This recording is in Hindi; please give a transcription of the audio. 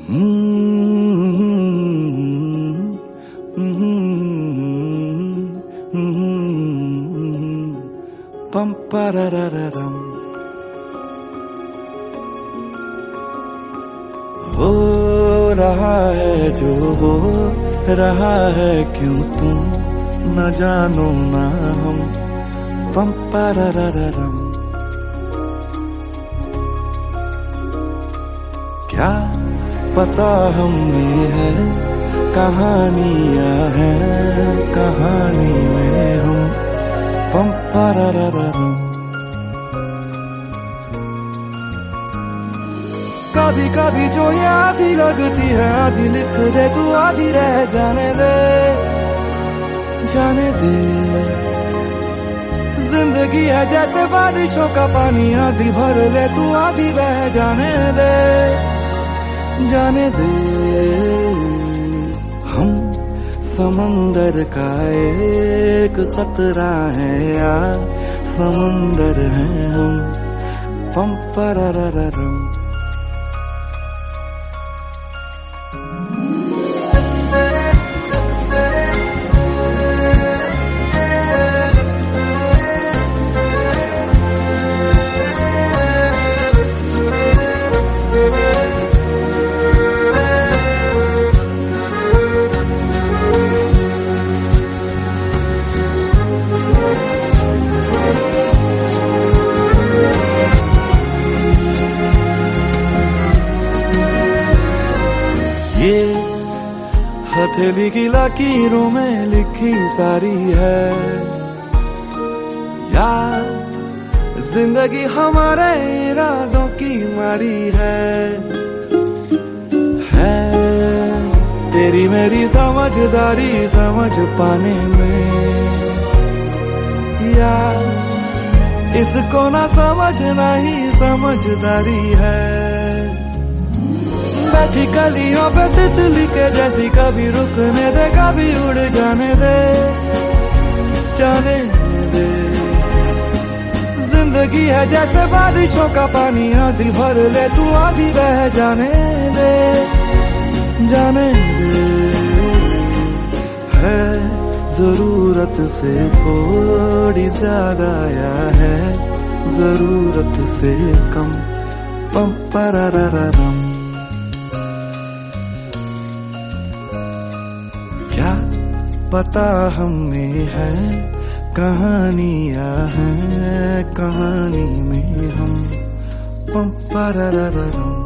पम पररररम हो रहा है जो हो रहा है, क्यों तुम न जानो ना हम। पम पररररम क्या पता हम में है कहानियां हैं, कहानी में हम। पम पररररम कभी कभी जो ये आधी लगती है, आधी लिख दे तू, आधी रह जाने दे, जाने दे। जिंदगी है जैसे बारिशों का पानी, आधी भर ले तू, आधी बह जाने दे, जाने दे। हम समंदर का एक खतरा है या समंदर हैं हम। पम पररररम ये हथेली की लकीरों में लिखी सारी है, यार जिंदगी हमारे इरादों की मारी है। तेरी मेरी समझदारी समझ पाने में, यार इसको ना समझना ही समझदारी है। बैठी कलियों पे तितली के जैसी, कभी रुकने दे कभी उड़ जाने दे, जाने दे। जिंदगी है जैसे बारिशों का पानी, आधी भर ले तू, आधी बह जाने दे, जाने दे। है जरूरत से थोड़ी ज्यादा या है जरूरत से कम। पम पररररम क्या पता हमें है कहानियां हैं, कहानी में हम। पम पररररम